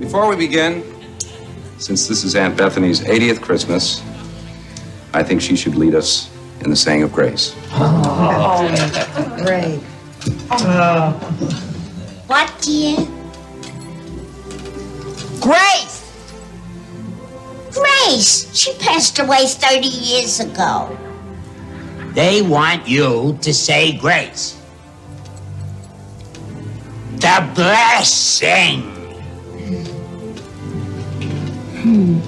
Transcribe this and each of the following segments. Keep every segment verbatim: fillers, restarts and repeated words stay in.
Before we begin, since this is Aunt Bethany's eightieth Christmas, I think she should lead us in the saying of grace. Oh, great. Oh. What, dear? Grace! Grace! She passed away thirty years ago. They want you to say grace. The blessing. Hmm.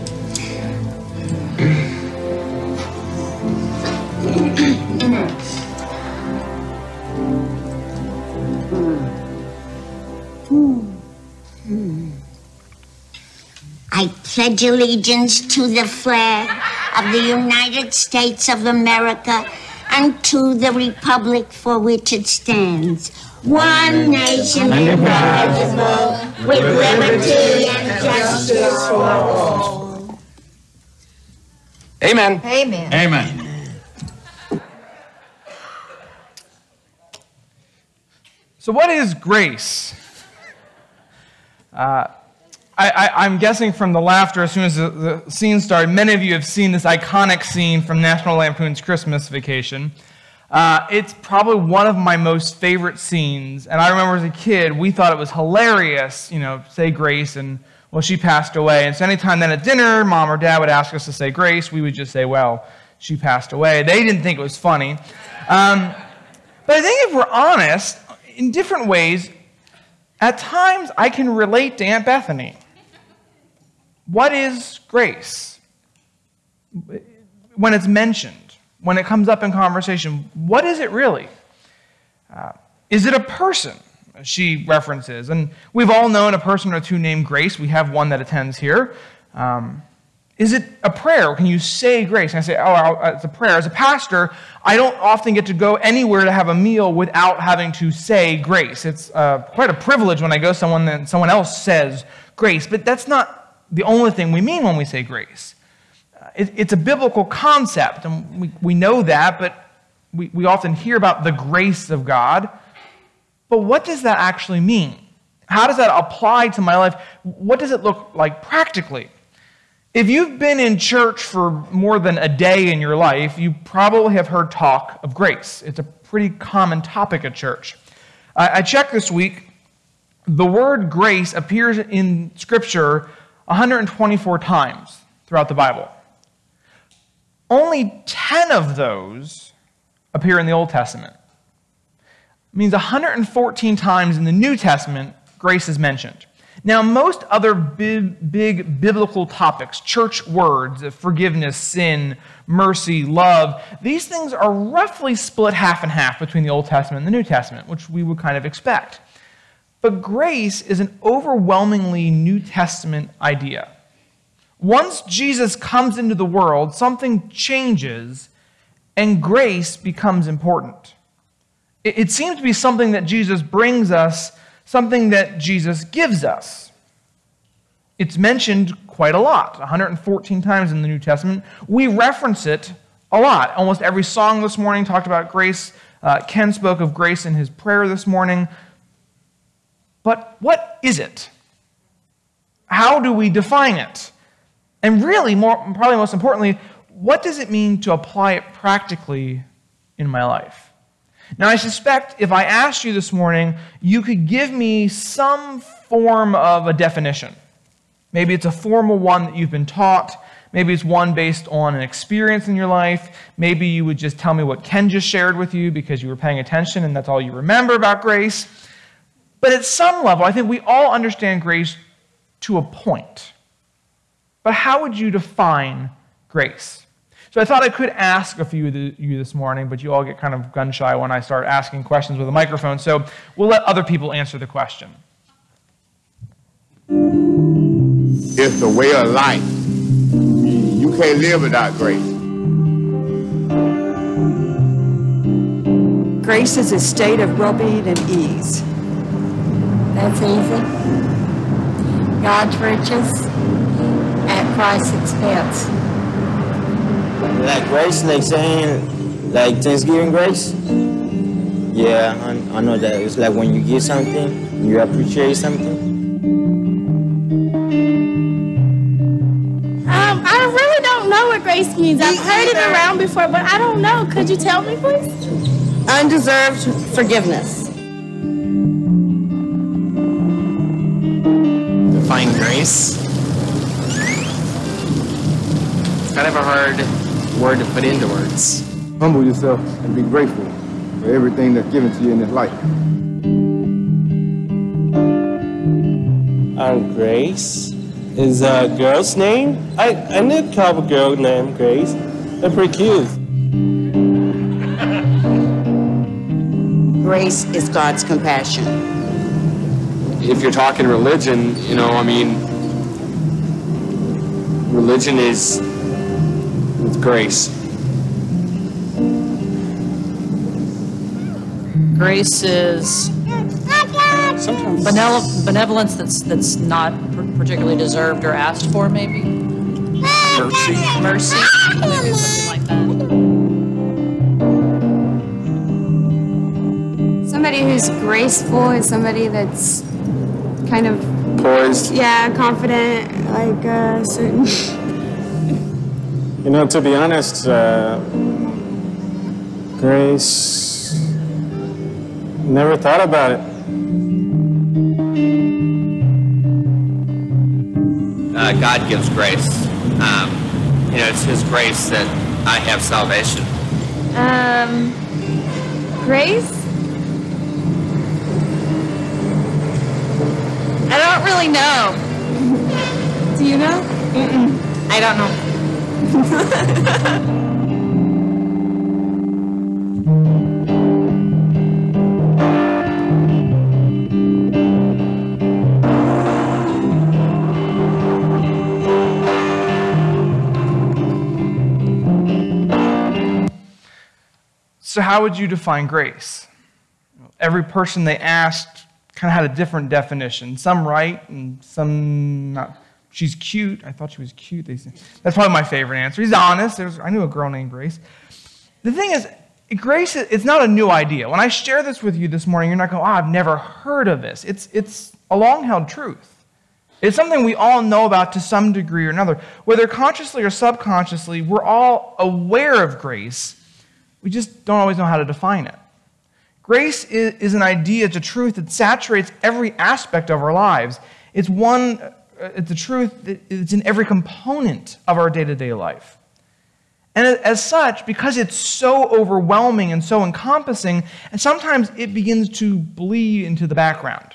I pledge allegiance to the flag of the United States of America and to the republic for which it stands, one nation indivisible, with liberty and justice for all. Amen. Amen. Amen. So what is grace? Uh, I, I, I'm guessing from the laughter as soon as the, the scene started, many of you have seen this iconic scene from National Lampoon's Christmas Vacation. Uh, it's probably one of my most favorite scenes, and I remember as a kid, we thought it was hilarious, you know, say grace, and, well, she passed away. And so anytime then at dinner, mom or dad would ask us to say grace, we would just say, well, she passed away. They didn't think it was funny. Um, but I think if we're honest, in different ways, at times I can relate to Aunt Bethany. What is grace? When it's mentioned, when it comes up in conversation, what is it really? Uh, is it a person? She references, and we've all known a person or two named Grace. We have one that attends here. Um, is it a prayer? Can you say grace? And I say, oh, it's a prayer. As a pastor, I don't often get to go anywhere to have a meal without having to say grace. It's uh, quite a privilege when I go someone and someone else says grace, but that's not the only thing we mean when we say grace. Uh, it, it's a biblical concept, and we, we know that, but we, we often hear about the grace of God. But what does that actually mean? How does that apply to my life? What does it look like practically? If you've been in church for more than a day in your life, you probably have heard talk of grace. It's a pretty common topic at church. I, I checked this week. The word grace appears in Scripture one hundred twenty-four times throughout the Bible. Only ten of those appear in the Old Testament. It means one hundred fourteen times in the New Testament, grace is mentioned. Now, most other big, big biblical topics, church words, forgiveness, sin, mercy, love, these things are roughly split half and half between the Old Testament and the New Testament, which we would kind of expect. But grace is an overwhelmingly New Testament idea. Once Jesus comes into the world, something changes, and grace becomes important. It seems to be something that Jesus brings us, something that Jesus gives us. It's mentioned quite a lot, one hundred fourteen times in the New Testament. We reference it a lot. Almost every song this morning talked about grace. Uh, Ken spoke of grace in his prayer this morning. But what is it? How do we define it? And really, more, probably most importantly, what does it mean to apply it practically in my life? Now, I suspect if I asked you this morning, you could give me some form of a definition. Maybe it's a formal one that you've been taught. Maybe it's one based on an experience in your life. Maybe you would just tell me what Ken just shared with you because you were paying attention and that's all you remember about grace. But at some level, I think we all understand grace to a point. But how would you define grace? So I thought I could ask a few of you this morning, but you all get kind of gun-shy when I start asking questions with a microphone, so we'll let other people answer the question. It's the way of life. You can't live without grace. Grace is a state of well-being and ease. That's easy. God's riches at Christ's expense. Like grace, like saying, like Thanksgiving grace. Yeah, I, I know that. It's like when you give something, you appreciate something. really don't know what grace means. I've heard it around before, but I don't know. Could you tell me, please? Undeserved forgiveness. Define grace. It's kind of a hard word to put into words. Humble yourself and be grateful for everything that's given to you in this life. Um, Grace is a girl's name. I, I knew a couple girl named Grace. They're pretty cute. Grace is God's compassion. If you're talking religion, you know, I mean, religion is it's grace. Grace is benevol- benevolence that's that's not particularly deserved or asked for, maybe. Mercy. Mercy. Maybe something like that. Somebody who's graceful is somebody that's kind of Poised. yeah, confident, like uh, certain. You know, to be honest, uh, Grace, never thought about it. Uh, God gives grace. Um, you know, it's His grace that I have salvation. Um, grace? I don't really know. Do you know? Mm-mm. I don't know. So how would you define grace? Every person they asked kind of had a different definition. Some right and some not. She's cute. I thought she was cute. They said. That's probably my favorite answer. He's honest. There's, I knew a girl named Grace. The thing is, grace, it's not a new idea. When I share this with you this morning, you're not going, oh, I've never heard of this. It's, it's a long-held truth. It's something we all know about to some degree or another. Whether consciously or subconsciously, we're all aware of grace. We just don't always know how to define it. Grace is, is an idea, it's a truth that saturates every aspect of our lives. It's one, it's a truth that it's in every component of our day-to-day life. And as such, because it's so overwhelming and so encompassing, and sometimes it begins to bleed into the background.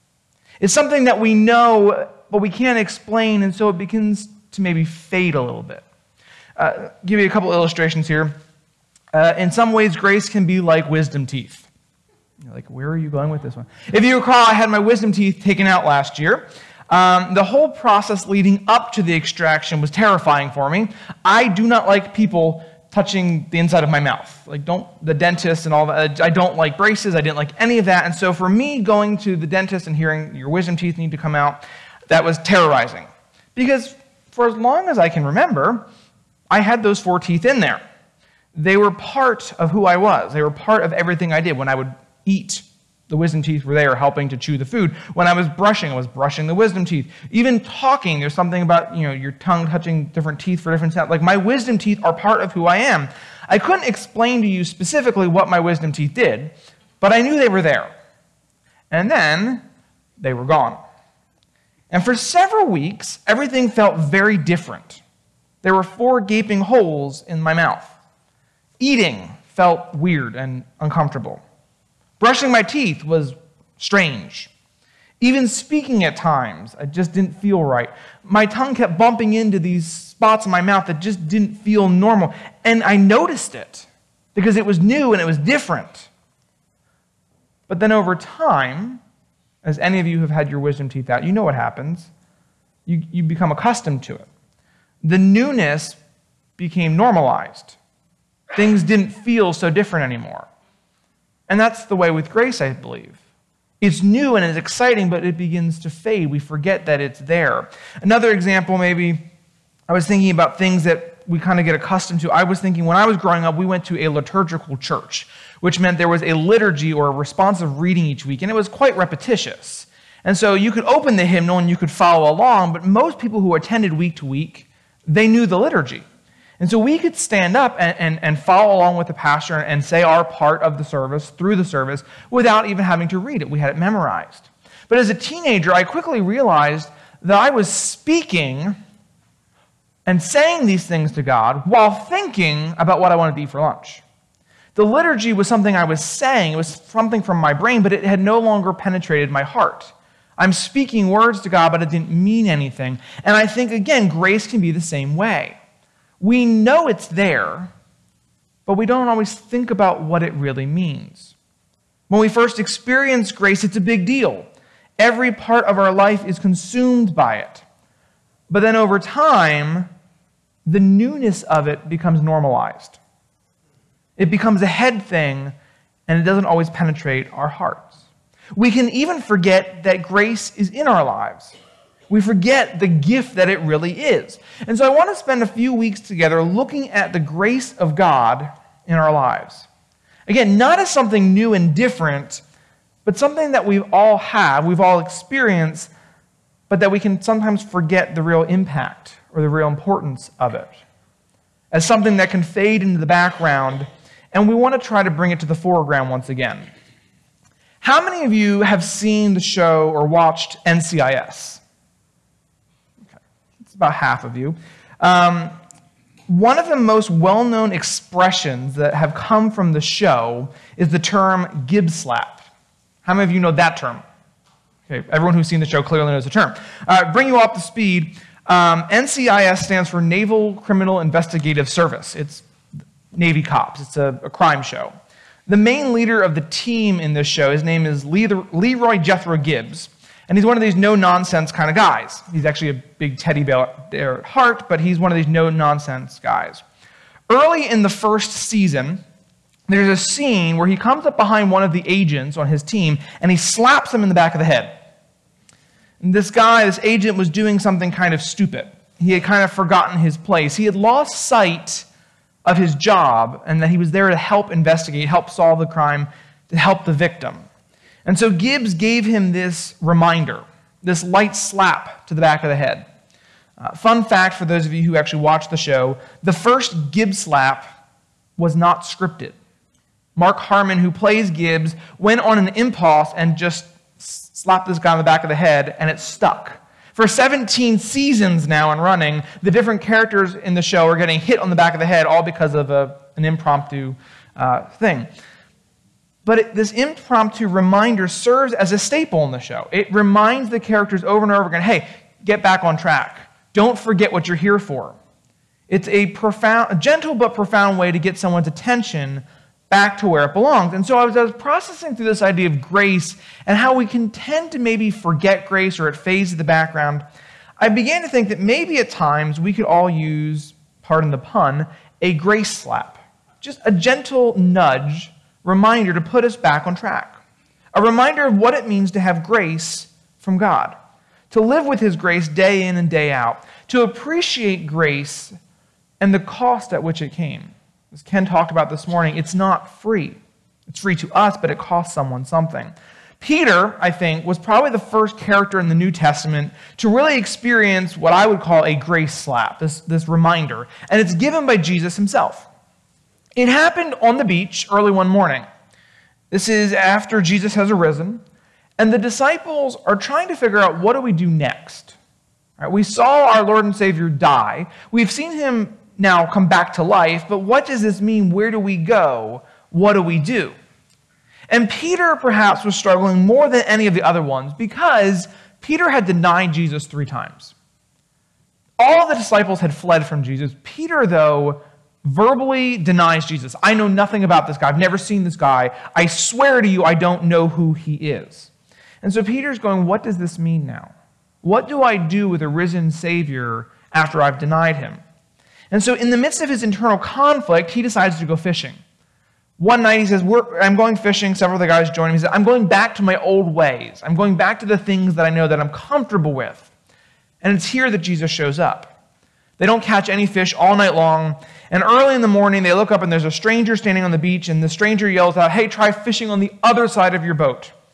It's something that we know, but we can't explain, and so it begins to maybe fade a little bit. Uh, give you a couple illustrations here. Uh, in some ways, grace can be like wisdom teeth. You're like, where are you going with this one? If you recall, I had my wisdom teeth taken out last year. Um, the whole process leading up to the extraction was terrifying for me. I do not like people touching the inside of my mouth. Like, don't, the dentist and all that. I don't like braces. I didn't like any of that. And so for me, going to the dentist and hearing your wisdom teeth need to come out, that was terrorizing. Because for as long as I can remember, I had those four teeth in there. They were part of who I was. They were part of everything I did. When I would eat, the wisdom teeth were there helping to chew the food. When I was brushing, I was brushing the wisdom teeth. Even talking, there's something about, you know, your tongue touching different teeth for different sounds. Like, my wisdom teeth are part of who I am. I couldn't explain to you specifically what my wisdom teeth did, but I knew they were there. And then they were gone. And for several weeks, everything felt very different. There were four gaping holes in my mouth. Eating felt weird and uncomfortable. Brushing my teeth was strange. Even speaking at times, I just didn't feel right. My tongue kept bumping into these spots in my mouth that just didn't feel normal. And I noticed it because it was new and it was different. But then over time, as any of you have had your wisdom teeth out, you know what happens. You, you become accustomed to it. The newness became normalized. Things didn't feel so different anymore. And that's the way with grace, I believe. It's new and it's exciting, but it begins to fade. We forget that it's there. Another example, maybe, I was thinking about things that we kind of get accustomed to. I was thinking when I was growing up, we went to a liturgical church, which meant there was a liturgy or a responsive reading each week, and it was quite repetitious. And so you could open the hymnal and you could follow along, but most people who attended week to week, They knew the liturgy. And so we could stand up and, and, and follow along with the pastor and say our part of the service through the service without even having to read it. We had it memorized. But as a teenager, I quickly realized that I was speaking and saying these things to God while thinking about what I wanted to eat for lunch. The liturgy was something I was saying. It was something from my brain, but it had no longer penetrated my heart. I'm speaking words to God, but it didn't mean anything. And I think, again, grace can be the same way. We know it's there, but we don't always think about what it really means. When we first experience grace, it's a big deal. Every part of our life is consumed by it. But then over time, the newness of it becomes normalized. It becomes a head thing, and it doesn't always penetrate our hearts. We can even forget that grace is in our lives. We forget the gift that it really is. And so I want to spend a few weeks together looking at the grace of God in our lives. Again, not as something new and different, but something that we all have, we've all experienced, but that we can sometimes forget the real impact or the real importance of it. As something that can fade into the background, and we want to try to bring it to the foreground once again. How many of you have seen the show or watched N C I S? Okay. It's about half of you. Um, one of the most well-known expressions that have come from the show is the term Gibbs slap. How many of you know that term? Okay, everyone who's seen the show clearly knows the term. Uh, bring you up to speed, um, N C I S stands for Naval Criminal Investigative Service. It's Navy cops. It's a, a crime show. The main leader of the team in this show, his name is Leroy Jethro Gibbs, and he's one of these no-nonsense kind of guys. He's actually a big teddy bear at heart, but he's one of these no-nonsense guys. Early in the first season, there's a scene where he comes up behind one of the agents on his team, and he slaps him in the back of the head. And this guy, this agent, was doing something kind of stupid. He had kind of forgotten his place. He had lost sight of his job and that he was there to help investigate, help solve the crime, to help the victim. And so Gibbs gave him this reminder, this light slap to the back of the head. Uh, fun fact for those of you who actually watched the show, the first Gibbs slap was not scripted. Mark Harmon, who plays Gibbs, went on an impulse and just slapped this guy on the back of the head, and it stuck. For seventeen seasons now and running, the different characters in the show are getting hit on the back of the head, all because of a, an impromptu uh, thing. But it, this impromptu reminder serves as a staple in the show. It reminds the characters over and over again, hey, get back on track. Don't forget what you're here for. It's a profound, a gentle but profound way to get someone's attention back to where it belongs. And so I was, I was processing through this idea of grace and how we can tend to maybe forget grace or it fades to the background. I began to think that maybe at times we could all use, pardon the pun, a grace slap. Just a gentle nudge, reminder to put us back on track. A reminder of what it means to have grace from God. To live with His grace day in and day out. To appreciate grace and the cost at which it came. As Ken talked about this morning, it's not free. It's free to us, but it costs someone something. Peter, I think, was probably the first character in the New Testament to really experience what I would call a grace slap, this, this reminder. And it's given by Jesus himself. It happened on the beach early one morning. This is after Jesus has arisen, and the disciples are trying to figure out, what do we do next? All right, we saw our Lord and Savior die. We've seen him now come back to life, but what does this mean? Where do we go? What do we do? And Peter perhaps was struggling more than any of the other ones because Peter had denied Jesus three times. All the disciples had fled from Jesus. Peter, though, verbally denies Jesus. I know nothing about this guy. I've never seen this guy. I swear to you, I don't know who he is. And so Peter's going, what does this mean now? What do I do with a risen Savior after I've denied him? And so in the midst of his internal conflict, he decides to go fishing. One night he says, We're, I'm going fishing. Several of the guys join him. He says, I'm going back to my old ways. I'm going back to the things that I know that I'm comfortable with. And it's here that Jesus shows up. They don't catch any fish all night long. And early in the morning, they look up and there's a stranger standing on the beach. And the stranger yells out, hey, try fishing on the other side of your boat.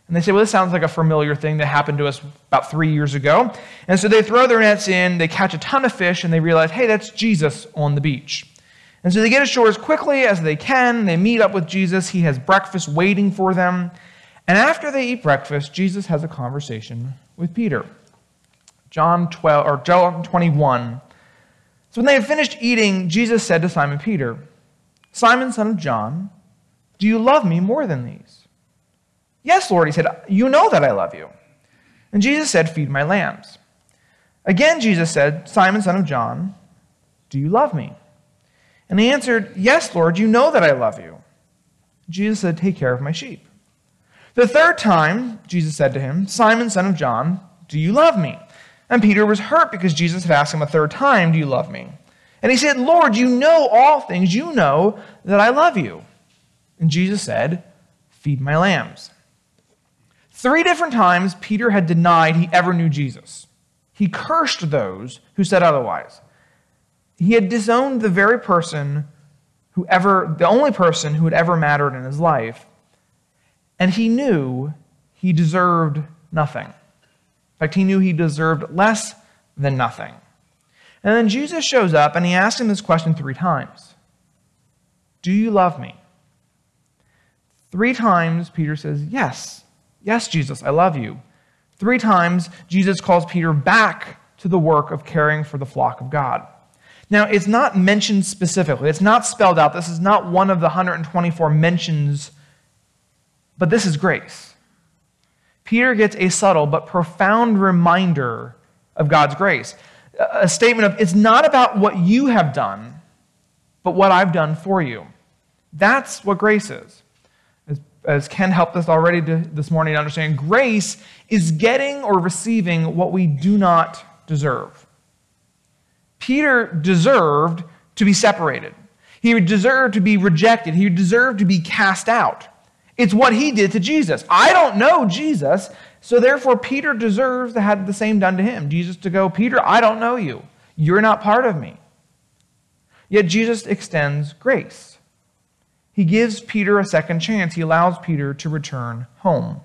And they say, well, this sounds like a familiar thing that happened to us about three years ago. And so they throw their nets in, they catch a ton of fish, and they realize, hey, that's Jesus on the beach. And so they get ashore as quickly as they can. They meet up with Jesus. He has breakfast waiting for them. And after they eat breakfast, Jesus has a conversation with Peter. John twelve or John twenty-one. So when they had finished eating, Jesus said to Simon Peter, Simon, son of John, do you love me more than these? Yes, Lord, he said, you know that I love you. And Jesus said, feed my lambs. Again, Jesus said, Simon, son of John, do you love me? And he answered, yes, Lord, you know that I love you. Jesus said, take care of my sheep. The third time, Jesus said to him, Simon, son of John, do you love me? And Peter was hurt because Jesus had asked him a third time, do you love me? And he said, Lord, you know all things. You know that I love you. And Jesus said, feed my lambs. Three different times, Peter had denied he ever knew Jesus. He cursed those who said otherwise. He had disowned the very person who ever, the only person who had ever mattered in his life. And he knew he deserved nothing. In fact, he knew he deserved less than nothing. And then Jesus shows up and he asks him this question three times. Do you love me? Three times Peter says, yes. Yes, Jesus, I love you. Three times Jesus calls Peter back to the work of caring for the flock of God. Now, it's not mentioned specifically. It's not spelled out. This is not one of the one hundred twenty-four mentions, but this is grace. Peter gets a subtle but profound reminder of God's grace. A statement of, it's not about what you have done, but what I've done for you. That's what grace is. As, as Ken helped us already to, this morning to understand, grace is getting or receiving what we do not deserve. Peter deserved to be separated. He deserved to be rejected. He deserved to be cast out. It's what he did to Jesus. I don't know Jesus, so therefore Peter deserves to have the same done to him. Jesus to go, Peter, I don't know you. You're not part of me. Yet Jesus extends grace. He gives Peter a second chance. He allows Peter to return home.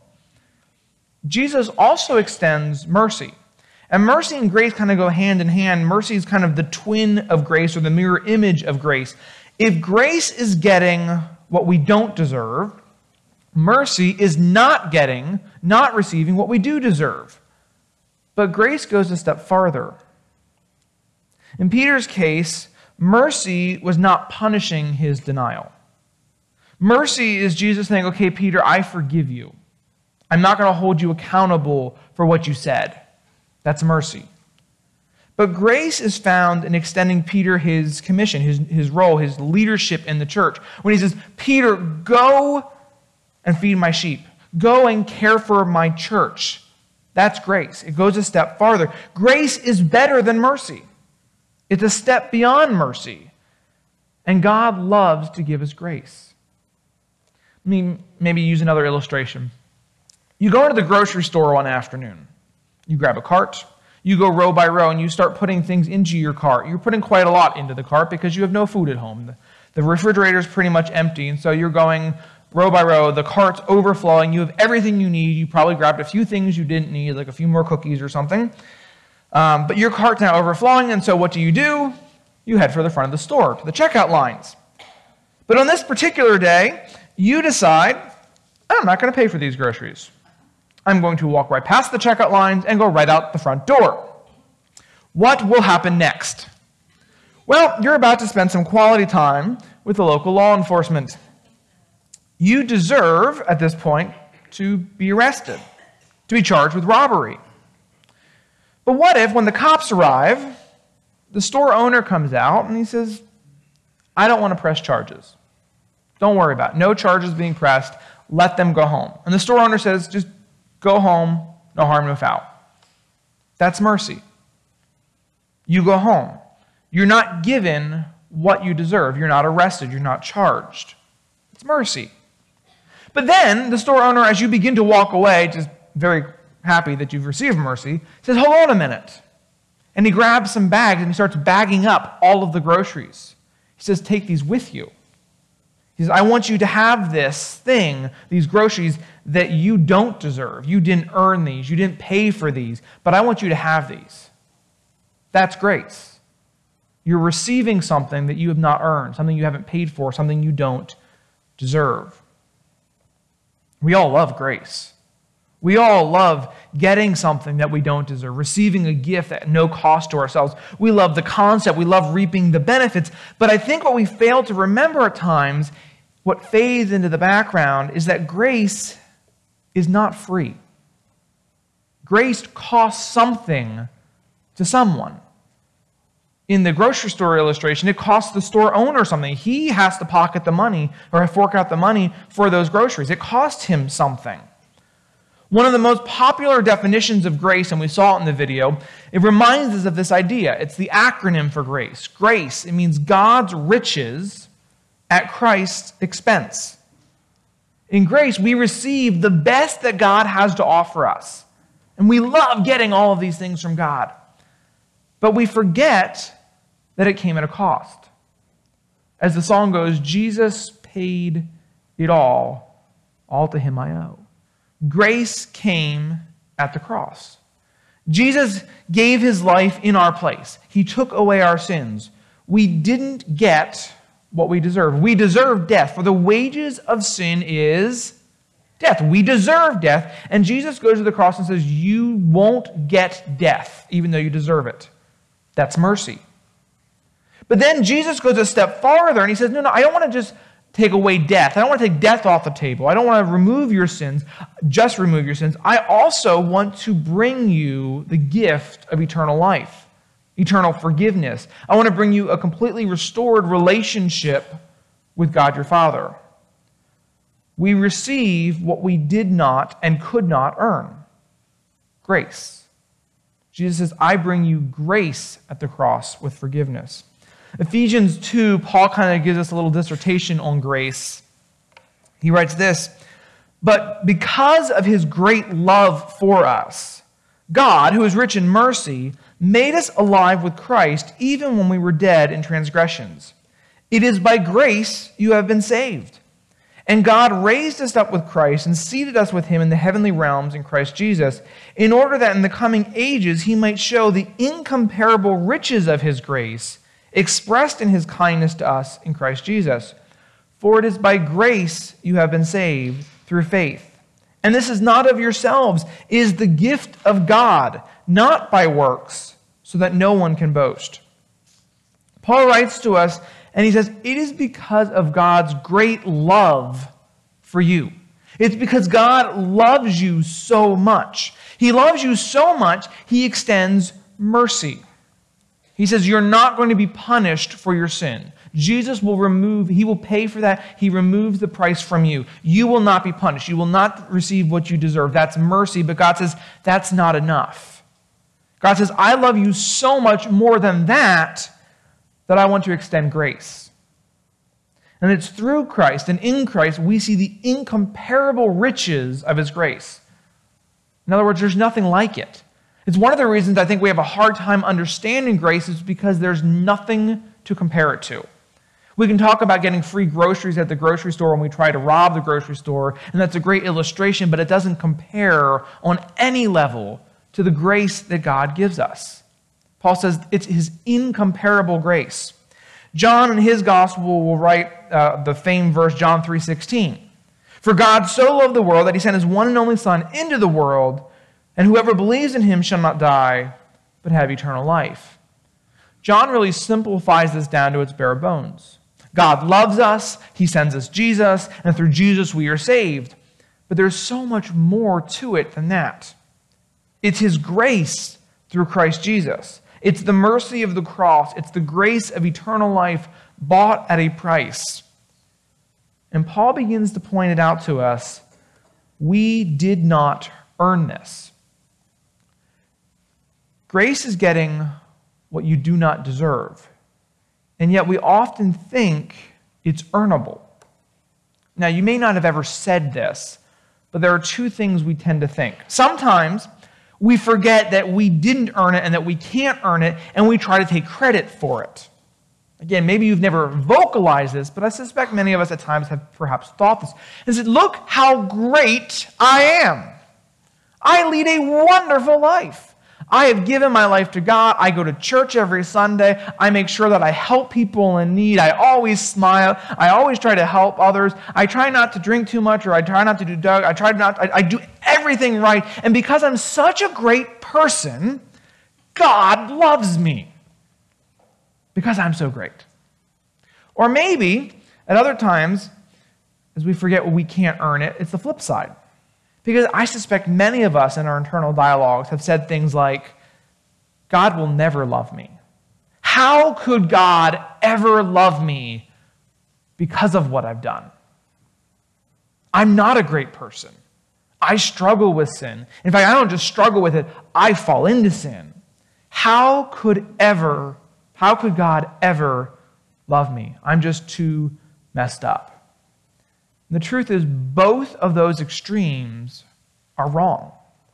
Jesus also extends mercy. And mercy and grace kind of go hand in hand. Mercy is kind of the twin of grace or the mirror image of grace. If grace is getting what we don't deserve, mercy is not getting, not receiving what we do deserve. But grace goes a step farther. In Peter's case, mercy was not punishing his denial. Mercy is Jesus saying, okay, Peter, I forgive you. I'm not going to hold you accountable for what you said. That's mercy. But grace is found in extending Peter his commission, his, his role, his leadership in the church. When he says, Peter, go and feed my sheep. Go and care for my church. That's grace. It goes a step farther. Grace is better than mercy. It's a step beyond mercy. And God loves to give us grace. I mean, maybe use another illustration. You go into the grocery store one afternoon. You grab a cart. You go row by row and you start putting things into your cart. You're putting quite a lot into the cart because you have no food at home. The, the refrigerator is pretty much empty, and so you're going row by row. The cart's overflowing. You have everything you need. You probably grabbed a few things you didn't need, like a few more cookies or something. Um, but your cart's now overflowing, and so what do you do? You head for the front of the store, to the checkout lines. But on this particular day, you decide, I'm not going to pay for these groceries. I'm going to walk right past the checkout lines and go right out the front door. What will happen next? Well, you're about to spend some quality time with the local law enforcement. You deserve, at this point, to be arrested, to be charged with robbery. But what if, when the cops arrive, the store owner comes out and he says, I don't want to press charges. Don't worry about it. No charges being pressed. Let them go home. And the store owner says, just go home, no harm, no foul. That's mercy. You go home. You're not given what you deserve. You're not arrested. You're not charged. It's mercy. But then the store owner, as you begin to walk away, just very happy that you've received mercy, says, hold on a minute. And he grabs some bags and he starts bagging up all of the groceries. He says, take these with you. He says, I want you to have this thing, these groceries that you don't deserve. You didn't earn these. You didn't pay for these. But I want you to have these. That's grace. You're receiving something that you have not earned, something you haven't paid for, something you don't deserve. We all love grace. We all love getting something that we don't deserve, receiving a gift at no cost to ourselves. We love the concept. We love reaping the benefits. But I think what we fail to remember at times, what fades into the background, is that grace is not free. Grace costs something to someone. In the grocery store illustration, it costs the store owner something. He has to pocket the money or fork out the money for those groceries. It costs him something. One of the most popular definitions of grace, and we saw it in the video, it reminds us of this idea. It's the acronym for grace. Grace, it means God's riches at Christ's expense. In grace, we receive the best that God has to offer us. And we love getting all of these things from God. But we forget that it came at a cost. As the song goes, Jesus paid it all. All to him I owe. Grace came at the cross. Jesus gave his life in our place. He took away our sins. We didn't get what we deserved. We deserve death, for the wages of sin is death. We deserve death. And Jesus goes to the cross and says, you won't get death, even though you deserve it. That's mercy. But then Jesus goes a step farther and he says, no, no, I don't want to just take away death. I don't want to take death off the table. I don't want to remove your sins, just remove your sins. I also want to bring you the gift of eternal life, eternal forgiveness. I want to bring you a completely restored relationship with God your Father. We receive what we did not and could not earn. Grace. Jesus says, I bring you grace at the cross with forgiveness. Ephesians two, Paul kind of gives us a little dissertation on grace. He writes this, but because of his great love for us, God, who is rich in mercy, made us alive with Christ even when we were dead in transgressions. It is by grace you have been saved. And God raised us up with Christ and seated us with him in the heavenly realms in Christ Jesus, in order that in the coming ages he might show the incomparable riches of his grace, expressed in his kindness to us in Christ Jesus. For it is by grace you have been saved through faith. And this is not of yourselves, it is the gift of God, not by works, so that no one can boast. Paul writes to us, and he says, it is because of God's great love for you. It's because God loves you so much. He loves you so much, he extends mercy. He says, you're not going to be punished for your sin. Jesus will remove, he will pay for that. He removes the price from you. You will not be punished. You will not receive what you deserve. That's mercy, but God says, that's not enough. God says, I love you so much more than that, that I want to extend grace. And it's through Christ and in Christ we see the incomparable riches of his grace. In other words, there's nothing like it. It's one of the reasons I think we have a hard time understanding grace is because there's nothing to compare it to. We can talk about getting free groceries at the grocery store when we try to rob the grocery store, and that's a great illustration, but it doesn't compare on any level to the grace that God gives us. Paul says it's his incomparable grace. John in his gospel will write uh, the famed verse, John three sixteen. For God so loved the world that he sent his one and only Son into the world, and whoever believes in him shall not die, but have eternal life. John really simplifies this down to its bare bones. God loves us, he sends us Jesus, and through Jesus we are saved. But there's so much more to it than that. It's his grace through Christ Jesus. It's the mercy of the cross. It's the grace of eternal life bought at a price. And Paul begins to point it out to us. We did not earn this. Grace is getting what you do not deserve. And yet we often think it's earnable. Now, you may not have ever said this, but there are two things we tend to think. Sometimes we forget that we didn't earn it and that we can't earn it, and we try to take credit for it. Again, maybe you've never vocalized this, but I suspect many of us at times have perhaps thought this. And said, look how great I am. I lead a wonderful life. I have given my life to God. I go to church every Sunday. I make sure that I help people in need. I always smile. I always try to help others. I try not to drink too much, or I try not to do drugs. I try not. I, I do everything right. And because I'm such a great person, God loves me. Because I'm so great. Or maybe, at other times, as we forget, well, we can't earn it, it's the flip side. Because I suspect many of us in our internal dialogues have said things like, God will never love me. How could God ever love me because of what I've done? I'm not a great person. I struggle with sin. In fact, I don't just struggle with it, I fall into sin. How could ever, how could God ever love me? I'm just too messed up. And the truth is, both of those extremes are wrong.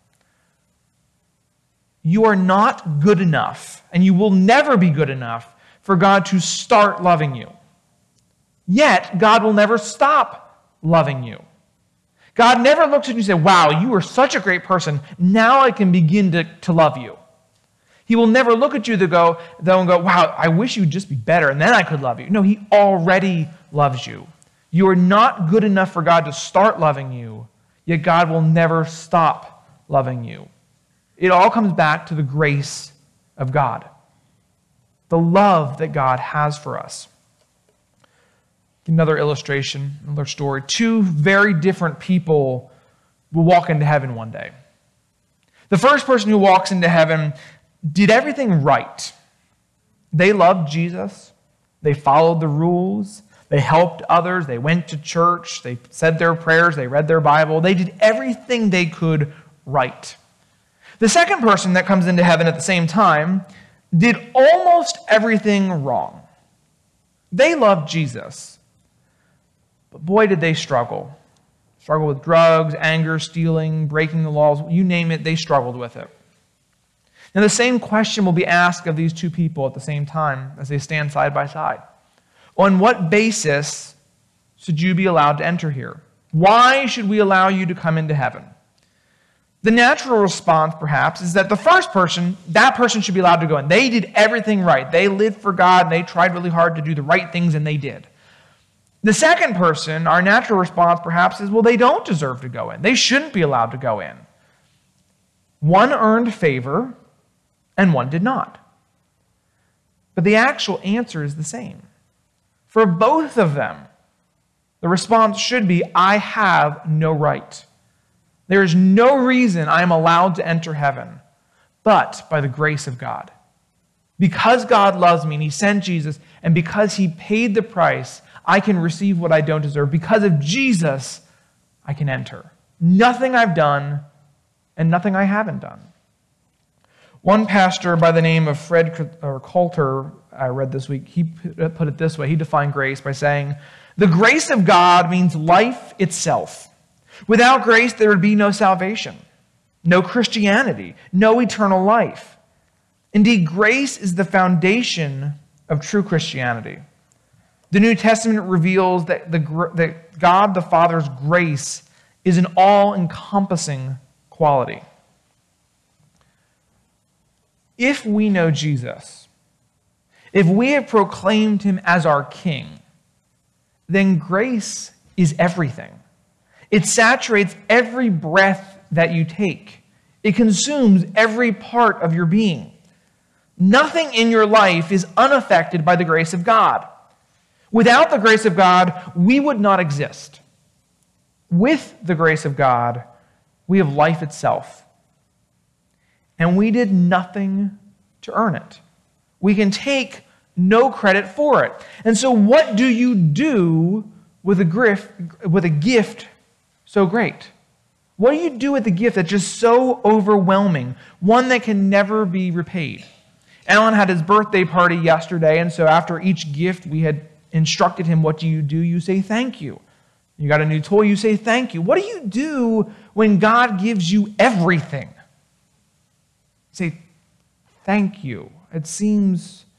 You are not good enough, and you will never be good enough for God to start loving you. Yet, God will never stop loving you. God never looks at you and says, wow, you are such a great person. Now I can begin to, to love you. He will never look at you to go, though, and go, wow, I wish you'd just be better, and then I could love you. No, he already loves you. You are not good enough for God to start loving you, yet God will never stop loving you. It all comes back to the grace of God, the love that God has for us. Another illustration, another story. Two very different people will walk into heaven one day. The first person who walks into heaven did everything right. They loved Jesus. They followed the rules. They helped others. They went to church. They said their prayers. They read their Bible. They did everything they could right. The second person that comes into heaven at the same time did almost everything wrong. They loved Jesus. But boy, did they struggle. Struggle with drugs, anger, stealing, breaking the laws. You name it, they struggled with it. Now, the same question will be asked of these two people at the same time as they stand side by side. On what basis should you be allowed to enter here? Why should we allow you to come into heaven? The natural response, perhaps, is that the first person, that person should be allowed to go in. They did everything right. They lived for God, and they tried really hard to do the right things, and they did. The second person, our natural response, perhaps, is, well, they don't deserve to go in. They shouldn't be allowed to go in. One earned favor, and one did not. But the actual answer is the same. For both of them, the response should be, I have no right. There is no reason I am allowed to enter heaven, but by the grace of God. Because God loves me and he sent Jesus, and because he paid the price, I can receive what I don't deserve. Because of Jesus, I can enter. Nothing I've done and nothing I haven't done. One pastor by the name of Fred Coulter, I read this week, he put it this way. He defined grace by saying, the grace of God means life itself. Without grace, there would be no salvation, no Christianity, no eternal life. Indeed, grace is the foundation of true Christianity. The New Testament reveals that, the, that God the Father's grace is an all-encompassing quality. If we know Jesus, if we have proclaimed him as our King, then grace is everything. It saturates every breath that you take. It consumes every part of your being. Nothing in your life is unaffected by the grace of God. Without the grace of God, we would not exist. With the grace of God, we have life itself. And we did nothing to earn it. We can take no credit for it. And so what do you do with a gift, with a gift so great? What do you do with a gift that's just so overwhelming, one that can never be repaid? Alan had his birthday party yesterday, and so after each gift, we had instructed him, what do you do? You say thank you. You got a new toy, you say thank you. What do you do when God gives you everything? Say thank you. It seems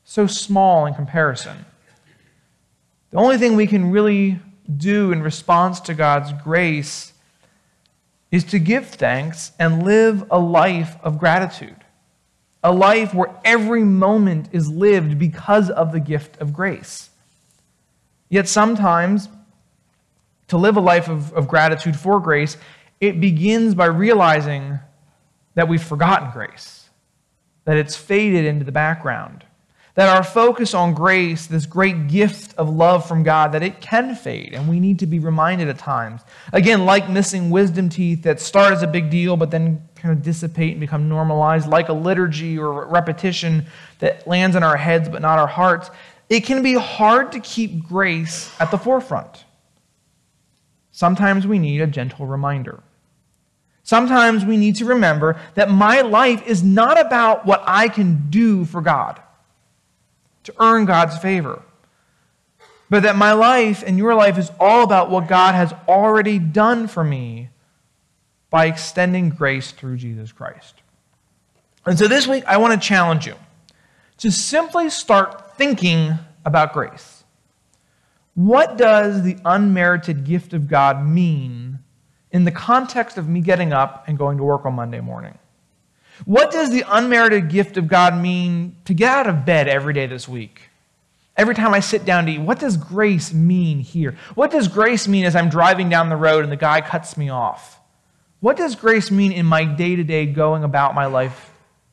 so small in comparison. The only thing we can really do in response to God's grace is to give thanks and live a life of gratitude, a life where every moment is lived because of the gift of grace. Yet sometimes, to live a life of, of gratitude for grace, it begins by realizing that we've forgotten grace, that it's faded into the background, that our focus on grace, this great gift of love from God, that it can fade, and we need to be reminded at times. Again, like missing wisdom teeth that start as a big deal but then kind of dissipate and become normalized, like a liturgy or repetition that lands in our heads but not our hearts, it can be hard to keep grace at the forefront. Sometimes we need a gentle reminder. Sometimes we need to remember that my life is not about what I can do for God to earn God's favor, but that my life and your life is all about what God has already done for me by extending grace through Jesus Christ. And so this week, I want to challenge you to simply start thinking about grace. What does the unmerited gift of God mean in the context of me getting up and going to work on Monday morning? What does the unmerited gift of God mean to get out of bed every day this week? Every time I sit down to eat, what does grace mean here? What does grace mean as I'm driving down the road and the guy cuts me off? What does grace mean in my day-to-day going about my life?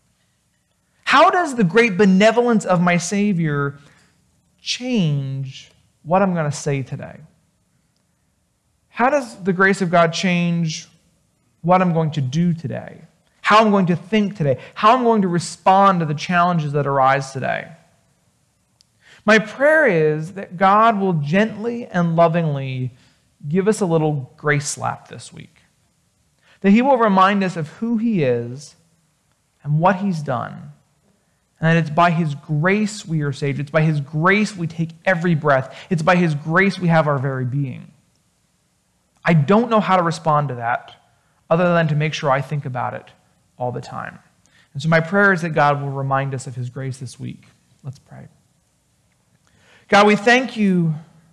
How does the great benevolence of my Savior change what I'm going to say today? How does the grace of God change what I'm going to do today? How I'm going to think today? How I'm going to respond to the challenges that arise today? My prayer is that God will gently and lovingly give us a little grace slap this week. That He will remind us of who He is and what He's done. And that it's by His grace we are saved. It's by His grace we take every breath. It's by His grace we have our very being. I don't know how to respond to that other than to make sure I think about it all the time. And so my prayer is that God will remind us of His grace this week. Let's pray. God, we thank You.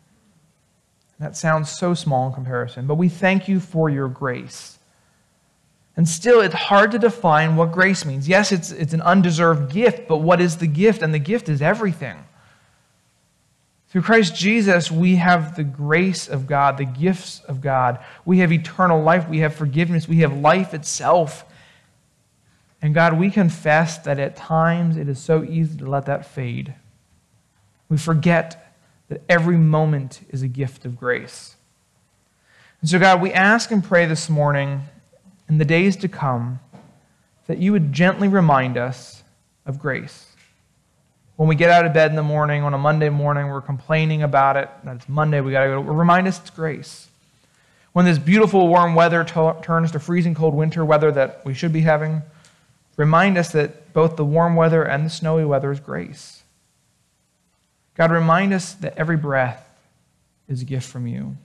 That sounds so small in comparison, but we thank You for Your grace. And still, it's hard to define what grace means. Yes, it's, it's an undeserved gift, but what is the gift? And the gift is everything. Through Christ Jesus, we have the grace of God, the gifts of God. We have eternal life. We have forgiveness. We have life itself. And God, we confess that at times it is so easy to let that fade. We forget that every moment is a gift of grace. And so, God, we ask and pray this morning, in the days to come, that You would gently remind us of grace. When we get out of bed in the morning, on a Monday morning, we're complaining about it, that it's Monday, we got to go. Remind us it's grace. When this beautiful warm weather to- turns to freezing cold winter weather that we should be having, remind us that both the warm weather and the snowy weather is grace. God, remind us that every breath is a gift from You.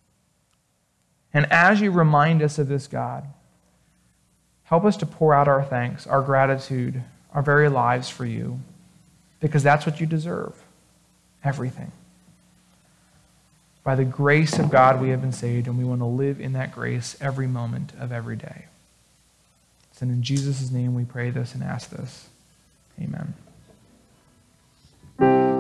And as You remind us of this, God, help us to pour out our thanks, our gratitude, our very lives for You, because that's what You deserve, everything. By the grace of God, we have been saved, and we want to live in that grace every moment of every day. And in Jesus' name we pray this and ask this. Amen.